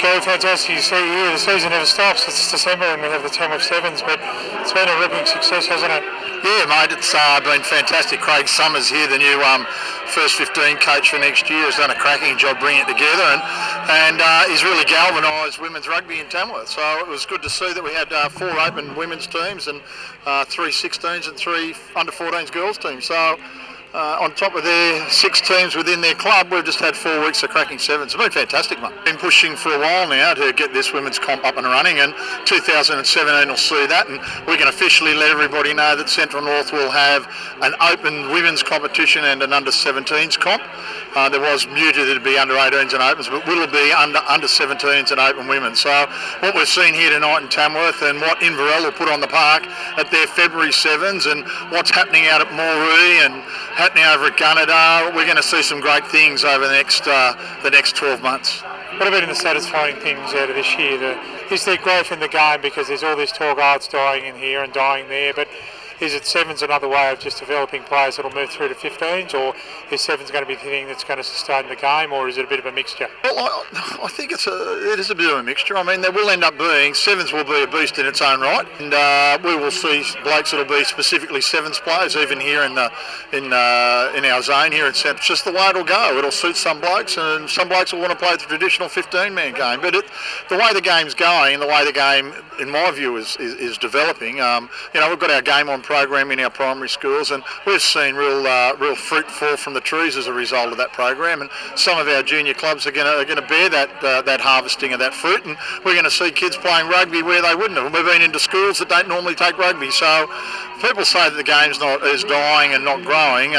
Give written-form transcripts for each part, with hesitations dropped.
Very fantastic to see here. The season never stops. It's December and we have the Tamworth Sevens, but it's been a ripping success, hasn't it? Yeah, mate, it's been fantastic. Craig Summers here, the new first 15 coach for next year, has done a cracking job bringing it together and he's really galvanised women's rugby in Tamworth. So it was good to see that we had 4 open women's teams and 3 16s and 3 under-14s girls teams. So on top of their 6 teams within their club, we've just had 4 weeks of cracking sevens. It's been fantastic, mate. Been pushing for a while now to get this women's comp up and running, and 2017 will see that, and we can officially let everybody know that Central North will have an open women's competition and an under-17s comp. There was muted it'd be under-18s and opens, but will be under-17s and open women. So what we've seen here tonight in Tamworth and what Inverell will put on the park at their February sevens, and what's happening out at Moree and happening over at Gunnedah, we're going to see some great things over the next 12 months. What have been the satisfying things out of this year? Is there growth in the game, because there's all this talk, it's dying in here and dying there, but is it sevens another way of just developing players that will move through to 15s, or is sevens going to be the thing that's going to sustain the game, or is it a bit of a mixture? Well, I think it is a bit of a mixture. I mean, there will end up being, sevens will be a beast in its own right, and we will see blokes that'll be specifically sevens players, even here in our zone here in South. It's just the way it'll go. It'll suit some blokes, and some blokes will want to play the traditional 15-man game. But the way the game's going, the way the game, in my view, is developing. We've got our game on program in our primary schools, and we've seen real fruit fall from the trees as a result of that program, and some of our junior clubs are going to bear that harvesting of that fruit, and we're going to see kids playing rugby where they wouldn't have. We've been into schools that don't normally take rugby, so people say that the game's is dying and not growing.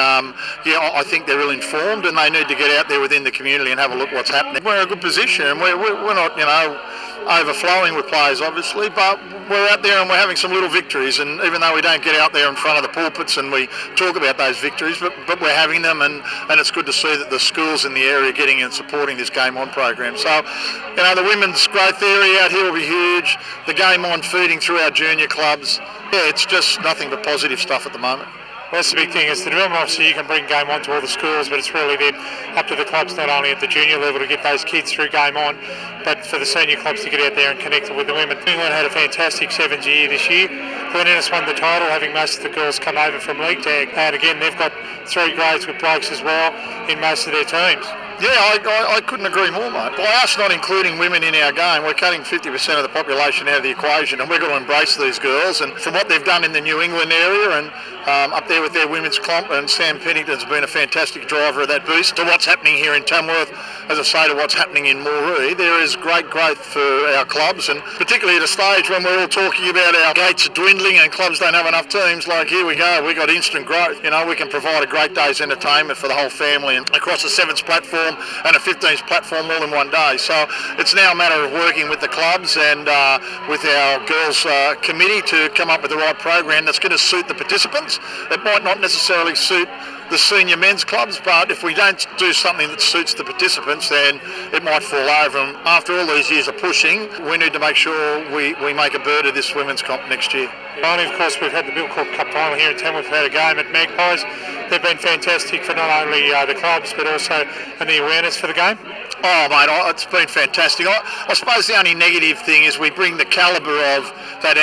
I think they're ill informed, and they need to get out there within the community and have a look what's happening. We're in a good position, and we're not overflowing with players obviously, but we're out there and we're having some little victories, and even though we don't get out there in front of the pulpits and we talk about those victories, but we're having them, and it's good to see that the schools in the area are getting and supporting this Game On program. So the women's growth area out here will be huge, the Game On feeding through our junior clubs. It's just nothing but positive stuff at the moment. That's the big thing. It's the development officer. You can bring Game On to all the schools, but it's really then up to the clubs, not only at the junior level, to get those kids through Game On, but for the senior clubs to get out there and connect with the women. England had a fantastic sevens year this year. Glen Innes won the title, having most of the girls come over from League Tag, and again they've got 3 grades with blokes as well in most of their teams. Yeah, I couldn't agree more, mate. By us not including women in our game, we're cutting 50% of the population out of the equation, and we're going to embrace these girls. And from what they've done in the New England area and up there with their women's comp, and Sam Pennington's been a fantastic driver of that boost, to what's happening here in Tamworth, as I say, to what's happening in Moree, there is great growth for our clubs, and particularly at a stage when we're all talking about our gates dwindling and clubs don't have enough teams. Like, here we go, we got instant growth. We can provide a great day's entertainment for the whole family, and across a sevens platform and a 15s platform all in one day. So it's now a matter of working with the clubs and with our girls committee to come up with the right program that's going to suit the participants. It might not necessarily suit the senior men's clubs, but if we don't do something that suits the participants, then it might fall over. And after all these years of pushing, we need to make sure we make a bird of this women's comp next year. Finally, of course, we've had the Bilcorp Cup final here in Tamworth. We've had a game at Magpies. They've been fantastic for not only the clubs, but also in the awareness for the game. Oh, mate, it's been fantastic. I suppose the only negative thing is we bring the calibre of that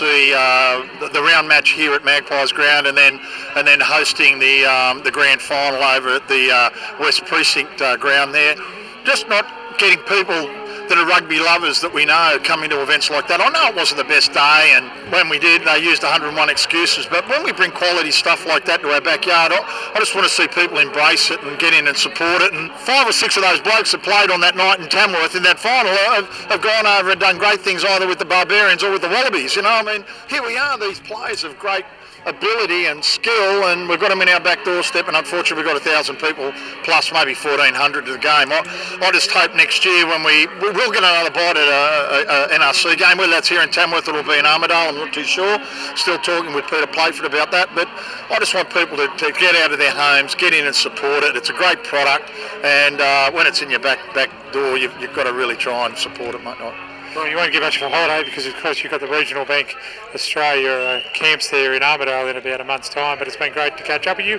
NRC, the round match here at Magpies Ground, and then hosting the grand final over at the West Precinct ground there. Just not getting people that are rugby lovers that we know coming to events like that. I know it wasn't the best day, and when we did, they used 101 excuses, but when we bring quality stuff like that to our backyard, I just want to see people embrace it and get in and support it. And 5 or 6 of those blokes that played on that night in Tamworth in that final have gone over and done great things either with the Barbarians or with the Wallabies. Here we are, these players of great ability and skill, and we've got them in our back doorstep, and unfortunately we've got 1,000 people plus maybe 1,400 to the game. I just hope next year when we will get another bite at a NRC game, whether that's here in Tamworth or it'll be in Armidale, I'm not too sure. Still talking with Peter Playford about that, but I just want people to get out of their homes, get in and support it. It's a great product, and when it's in your back door, you've got to really try and support it, mate. Well, you won't get much of a holiday because, of course, you've got the Regional Bank Australia camps there in Armidale in about a month's time, but it's been great to catch up with you.